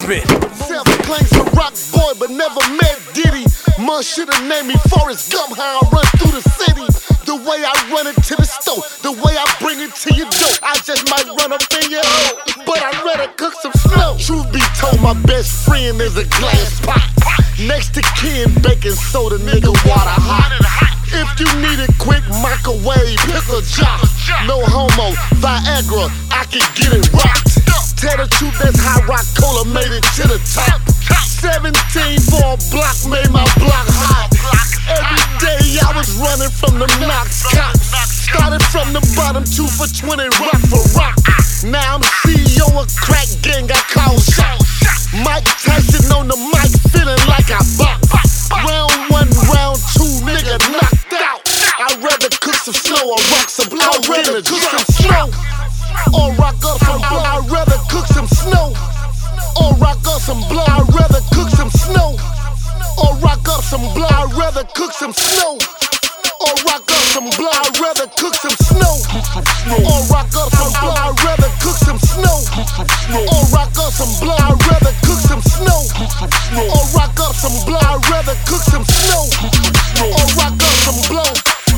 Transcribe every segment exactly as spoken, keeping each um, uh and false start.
spit. Self-claims a rock boy, but never met Diddy. Mom shoulda named me Forrest Gump, how I run through the city. The way I run it to the store, the way I bring it to your door. I just might run up in your hole, but I'd rather cook some snow. Truth be told, my best friend is a glass pot. Next to Ken, baking soda, nigga, water hot. If you need it quick, microwave, pickle jar. No homo, Viagra, I can get it rocked. Tell the truth, that's how Rock Cola made it to the top. seventeen for a block, made my block hot. Every day I was running from the Knox cops. Started from the bottom, two for twenty, rock for rock. Now I'm C E O of crack gang, I call shots. Mike Tyson on the mic, feeling like I box. Round one, round two, nigga knocked out. I'd rather cook some snow or rock some blow. I'd rather cook some snow or rock up some blow. I'd rather cook some snow or rock up some blow. I'd rather cook some snow or rock up some blow. I'd rather cook some snow or rock up some blow. I'd rather cook some snow or rock up some blow. I'd rather cook some snow or rock up some blow. I'd rather cook some snow or rock up some blow. I'd rather cook some snow or rock up some blow.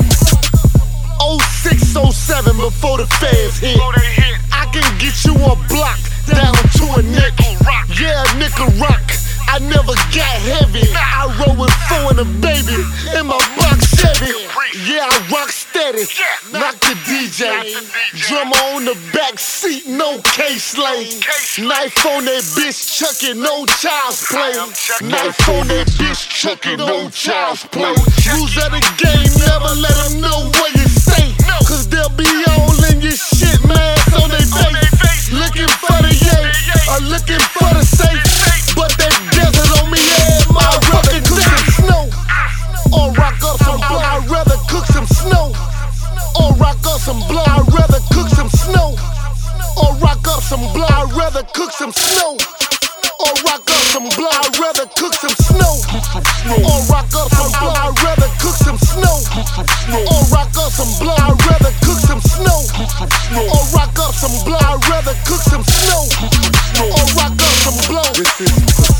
oh six, oh seven before the feds hit. I can get you a block down to a nick. Yeah, nickel rock. I never got heavy. I roll with four and a baby in my box Chevy. Yeah, I rock steady. Knock the D J. Drummer on the back seat, no K-Slade. Knife on that bitch, chucking, no child's play. Knife on that bitch, chucking, no child's play. Rules of the game, never let them know where you stay. Cause they'll be all in your shit, man, on they face. Looking for the yay, or looking for the safe. But they desert on me, yeah, I'd rather cook some snow or rock up some blow. I'd rather cook some snow or rock up some blow. I'd rather cook some snow or rock up some blow. I'd rather cook some snow or rock up some blow. I'd rather cook some snow or rock up some blow. I'd rather cook some snow or rock up some blow. I'd rather cook some snow or rock up some blow. I'd rather cook some snow or rock up some blow. This is